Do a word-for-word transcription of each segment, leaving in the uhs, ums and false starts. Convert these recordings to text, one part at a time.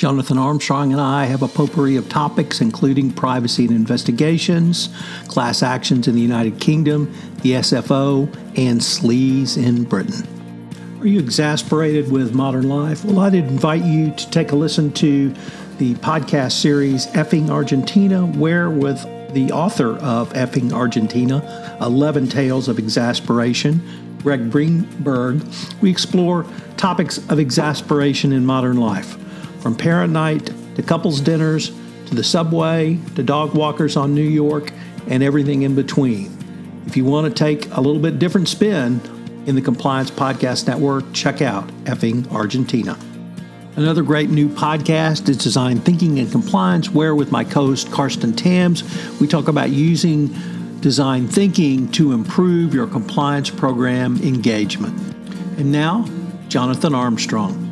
Jonathan Armstrong and I have a potpourri of topics including privacy and investigations, class actions in the United Kingdom, the S F O, and sleaze in Britain. Are you exasperated with modern life? Well, I'd invite you to take a listen to the podcast series Effing Argentina, where with the author of Effing Argentina, eleven Tales of Exasperation, Greg Greenberg, we explore topics of exasperation in modern life. From parent night to couples dinners to the subway to dog walkers on New York and everything in between. If you want to take a little bit different spin in the Compliance Podcast Network, check out Effing Argentina. Another great new podcast is Design Thinking and Compliance, where with my co-host Karsten Tams, we talk about using design thinking to improve your compliance program engagement. And now, Jonathan Armstrong.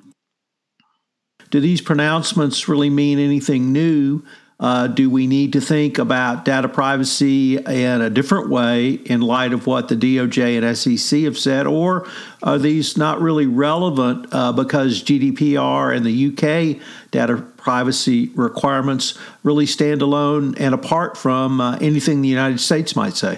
Do these pronouncements really mean anything new? Uh, do we need to think about data privacy in a different way in light of what the D O J and S E C have said? Or are these not really relevant uh, because G D P R and the U K data privacy requirements really stand alone and apart from uh, anything the United States might say?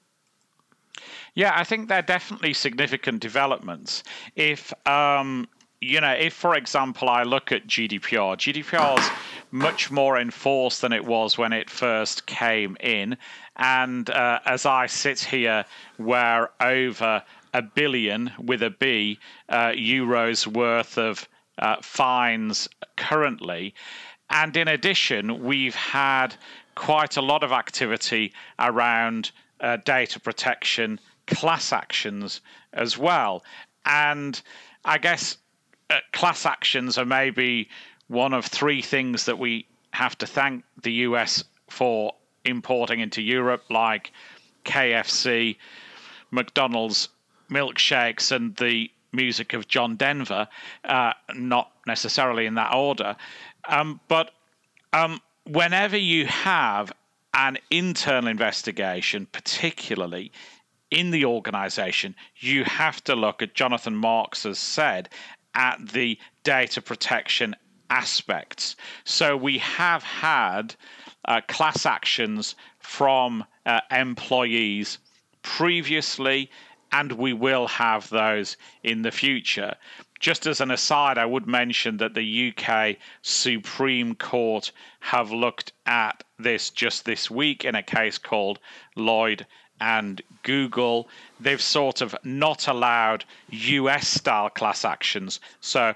Yeah, I think they're definitely significant developments. If um You know, if, for example, I look at G D P R, G D P R is much more enforced than it was when it first came in. And uh, as I sit here, we're over a billion with a B uh, euros worth of uh, fines currently. And in addition, we've had quite a lot of activity around uh, data protection class actions as well. And I guess Uh, class actions are maybe one of three things that we have to thank the U S for importing into Europe, like K F C, McDonald's milkshakes, and the music of John Denver, uh, not necessarily in that order. Um, but um, whenever you have an internal investigation, particularly in the organization, you have to look, at Jonathan Marks has said, at the data protection aspects. So we have had uh, class actions from uh, employees previously, and we will have those in the future. Just as an aside, I would mention that the U K Supreme Court have looked at this just this week in a case called Lloyd and Google. They've sort of not allowed U S-style class actions, so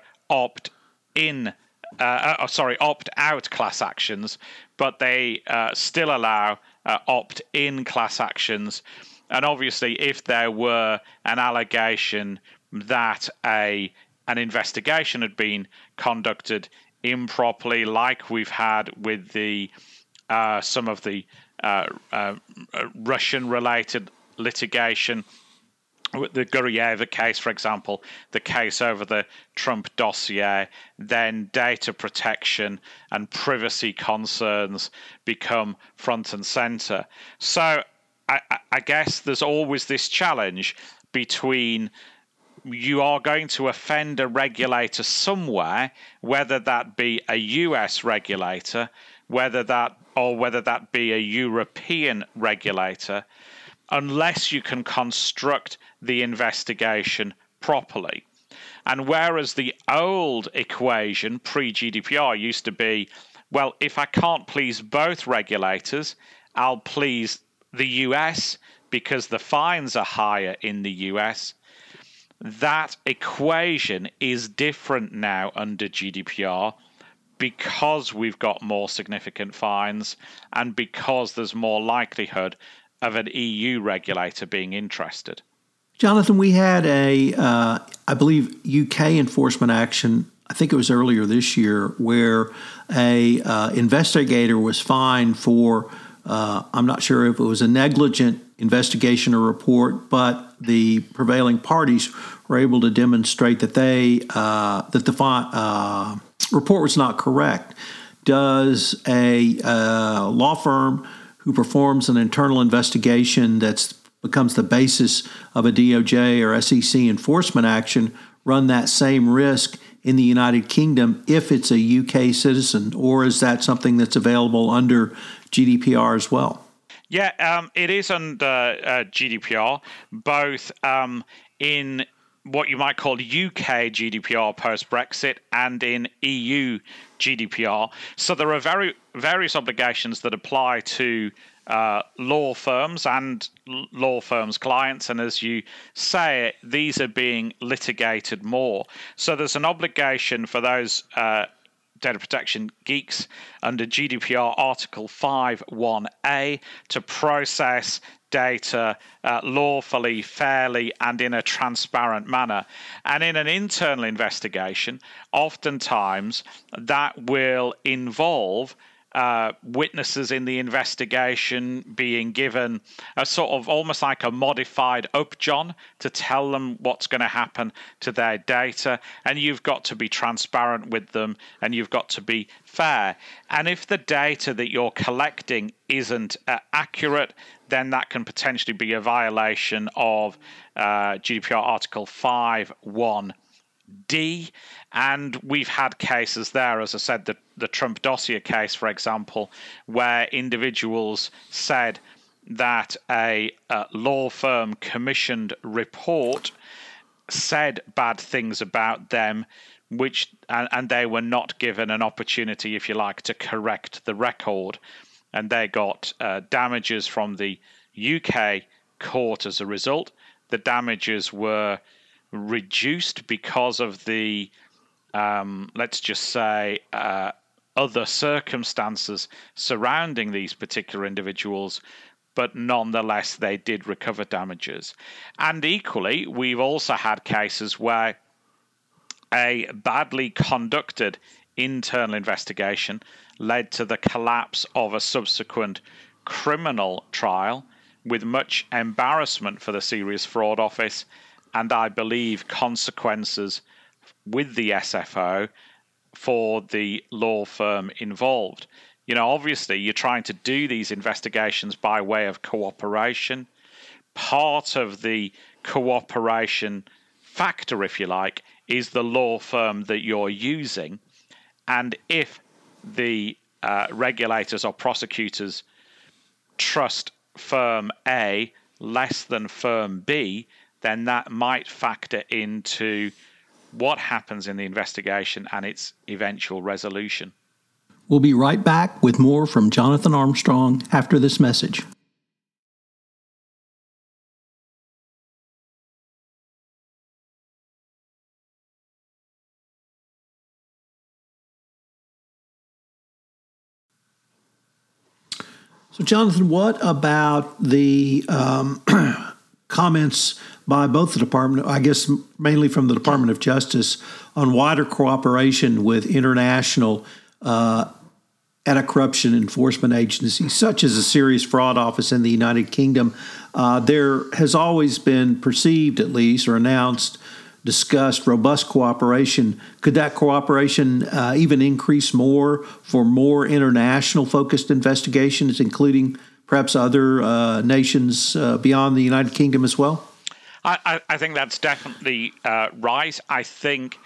opt-in, uh, oh, sorry, opt-out class actions, but they uh, still allow uh, opt-in class actions. And obviously, if there were an allegation that a an investigation had been conducted improperly, like we've had with the uh, some of the Uh, uh, Russian-related litigation, the Guriyeva case, for example, the case over the Trump dossier, then data protection and privacy concerns become front and center. So I, I guess there's always this challenge between you are going to offend a regulator somewhere, whether that be a U S regulator, whether that or whether that be a European regulator, unless you can construct the investigation properly. And whereas the old equation pre-G D P R used to be, well, if I can't please both regulators, I'll please the U S because the fines are higher in the U S. That equation is different now under G D P R, because we've got more significant fines and because there's more likelihood of an E U regulator being interested. Jonathan, we had a, uh, I believe, U K enforcement action, I think it was earlier this year, where a uh, investigator was fined for, uh, I'm not sure if it was a negligent investigation or report, but the prevailing parties were able to demonstrate that they, uh, that the fine, uh, report was not correct. Does a uh, law firm who performs an internal investigation that becomes the basis of a D O J or S E C enforcement action run that same risk in the United Kingdom if it's a U K citizen, or is that something that's available under G D P R as well? Yeah, um, it is under uh, G D P R, both um, in what you might call U K G D P R post-Brexit and in E U G D P R. So there are very various obligations that apply to uh, law firms and l- law firms' clients. And as you say, these are being litigated more. So there's an obligation for those uh, data protection geeks under G D P R Article five one A to process data uh, lawfully, fairly, and in a transparent manner. And in an internal investigation, oftentimes that will involve uh, witnesses in the investigation being given a sort of almost like a modified upjohn to tell them what's going to happen to their data. And you've got to be transparent with them, and you've got to be fair. And if the data that you're collecting isn't uh, accurate, then that can potentially be a violation of uh, G D P R Article five one D, and we've had cases there, as I said, the, the Trump dossier case, for example, where individuals said that a, a law firm commissioned report said bad things about them, which and, and they were not given an opportunity, if you like, to correct the record, and they got uh, damages from the U K court as a result. The damages were reduced because of the, um, let's just say, uh, other circumstances surrounding these particular individuals, but nonetheless they did recover damages. And equally, we've also had cases where a badly conducted internal investigation led to the collapse of a subsequent criminal trial with much embarrassment for the Serious Fraud Office, and I believe consequences with the S F O for the law firm involved. You know, obviously, you're trying to do these investigations by way of cooperation. Part of the cooperation factor, if you like, is the law firm that you're using. And if the uh, regulators or prosecutors trust firm A less than firm B, then that might factor into what happens in the investigation and its eventual resolution. We'll be right back with more from Jonathan Armstrong after this message. So, Jonathan, what about the um, comments by both the Department, I guess mainly from the Department of Justice, on wider cooperation with international uh, anti-corruption enforcement agencies, such as the Serious Fraud Office in the United Kingdom? Uh, there has always been perceived, at least, or announced, discussed robust cooperation. Could that cooperation uh, even increase more for more international focused investigations, including perhaps other uh, nations uh, beyond the United Kingdom as well? I, I think that's definitely uh, right. I think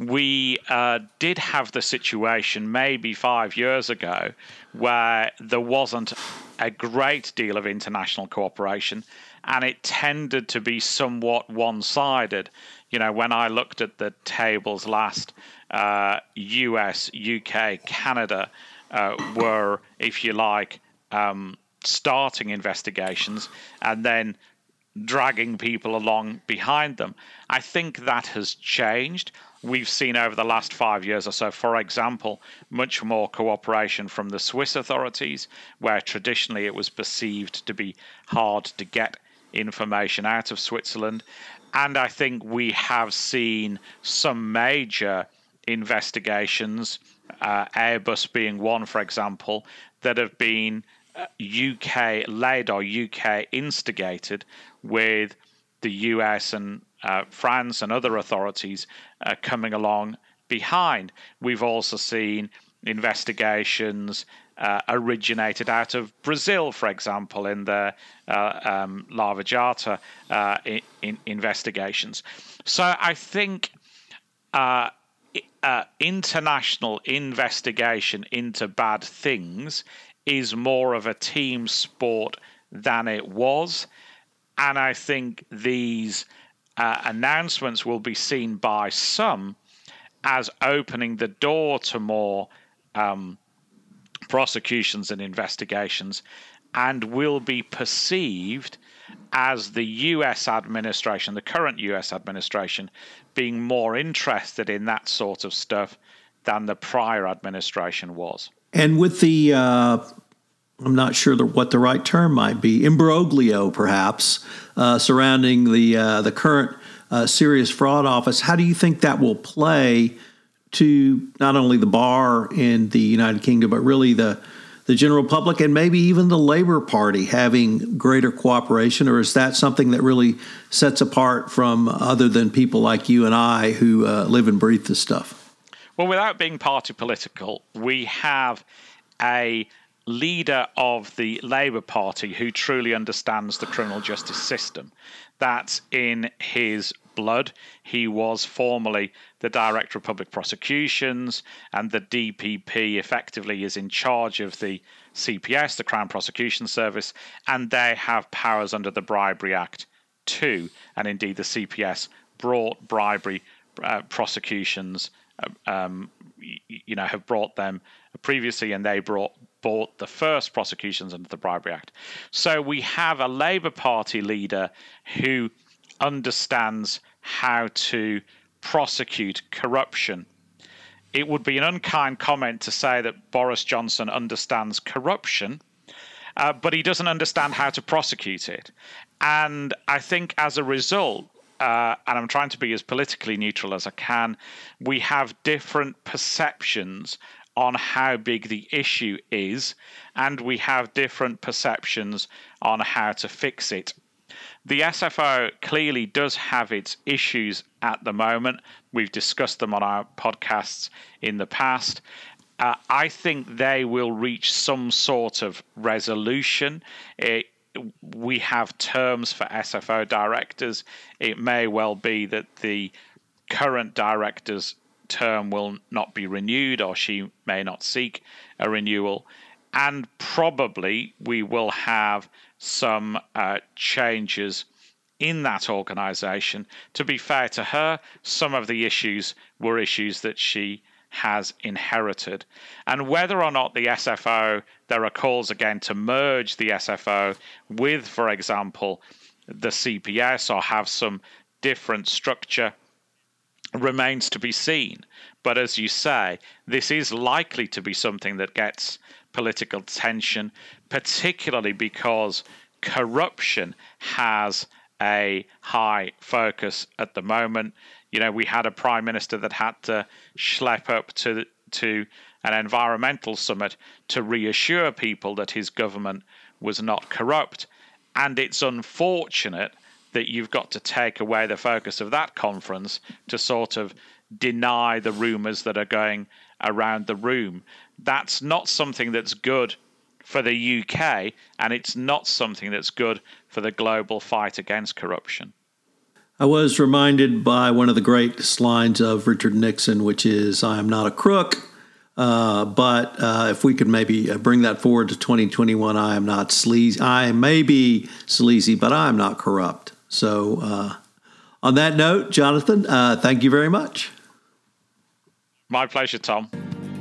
we uh, did have the situation maybe five years ago where there wasn't a great deal of international cooperation, and it tended to be somewhat one-sided. You know, when I looked at the tables last, uh, U S, U K, Canada uh, were, if you like, um, starting investigations and then dragging people along behind them. I think that has changed. We've seen over the last five years or so, for example, much more cooperation from the Swiss authorities, where traditionally it was perceived to be hard to get information out of Switzerland. And I think we have seen some major investigations, uh, Airbus being one, for example, that have been uh, U K led or U K instigated, with the U S and uh, France and other authorities uh, coming along behind. We've also seen investigations uh, originated out of Brazil, for example, in the uh, um, Lava Jato uh, in, in investigations. So I think uh, uh, international investigation into bad things is more of a team sport than it was. And I think these uh, announcements will be seen by some as opening the door to more um, prosecutions and investigations, and will be perceived as the U S administration, the current U S administration, being more interested in that sort of stuff than the prior administration was. And with the, uh, I'm not sure the, what the right term might be, imbroglio perhaps, uh, surrounding the uh, the current uh, Serious Fraud Office, how do you think that will play to not only the bar in the United Kingdom, but really the the general public and maybe even the Labour Party having greater cooperation? Or is that something that really sets apart from other than people like you and I who uh, live and breathe this stuff? Well, without being party political, we have a leader of the Labour Party who truly understands the criminal justice system. That's in his blood. He was formerly the Director of Public Prosecutions, and the D P P effectively is in charge of the C P S, the Crown Prosecution Service, and they have powers under the Bribery Act too. And indeed, the C P S brought bribery uh, prosecutions, um, you know, have brought them previously, and they brought brought the first prosecutions under the Bribery Act. So we have a Labour Party leader who understands how to prosecute corruption. It would be an unkind comment to say that Boris Johnson understands corruption, uh, but he doesn't understand how to prosecute it. And I think as a result, uh, and I'm trying to be as politically neutral as I can, we have different perceptions on how big the issue is, and we have different perceptions on how to fix it. The S F O clearly does have its issues at the moment. We've discussed them on our podcasts in the past. Uh, I think they will reach some sort of resolution. It, we have terms for S F O directors. It may well be that the current director's term will not be renewed, or she may not seek a renewal. And probably we will have some uh, changes in that organisation. To be fair to her, some of the issues were issues that she has inherited. And whether or not the S F O, there are calls again to merge the S F O with, for example, the C P S, or have some different structure, remains to be seen. But as you say, this is likely to be something that gets political attention, particularly because corruption has a high focus at the moment. You know, we had a prime minister that had to schlep up to to an environmental summit to reassure people that his government was not corrupt. And it's unfortunate that you've got to take away the focus of that conference to sort of deny the rumours that are going around the room. That's not something that's good for the U K, and it's not something that's good for the global fight against corruption. I was reminded by one of the great lines of Richard Nixon, which is, "I am not a crook," uh, but uh, if we could maybe bring that forward to twenty twenty-one, I am not sleazy. I may be sleazy, but I am not corrupt. So uh, on that note, Jonathan, uh, thank you very much. My pleasure, Tom.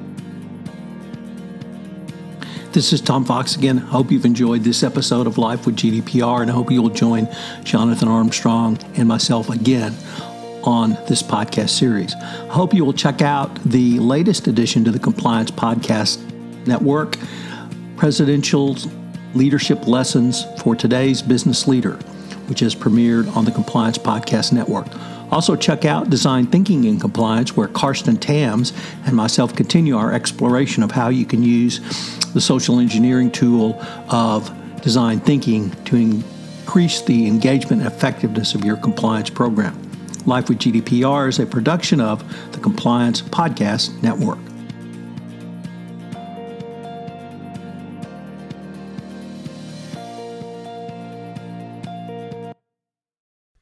This is Tom Fox again. I hope you've enjoyed this episode of Life with G D P R, and I hope you'll join Jonathan Armstrong and myself again on this podcast series. I hope you will check out the latest addition to the Compliance Podcast Network, Presidential Leadership Lessons for Today's Business Leader, which is premiered on the Compliance Podcast Network. Also, check out Design Thinking in Compliance, where Karsten Tams and myself continue our exploration of how you can use the social engineering tool of design thinking to increase the engagement and effectiveness of your compliance program. Life with G D P R is a production of the Compliance Podcast Network.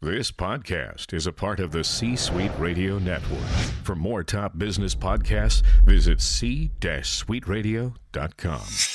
This podcast is a part of the C-Suite Radio Network. For more top business podcasts, visit c suite radio dot com.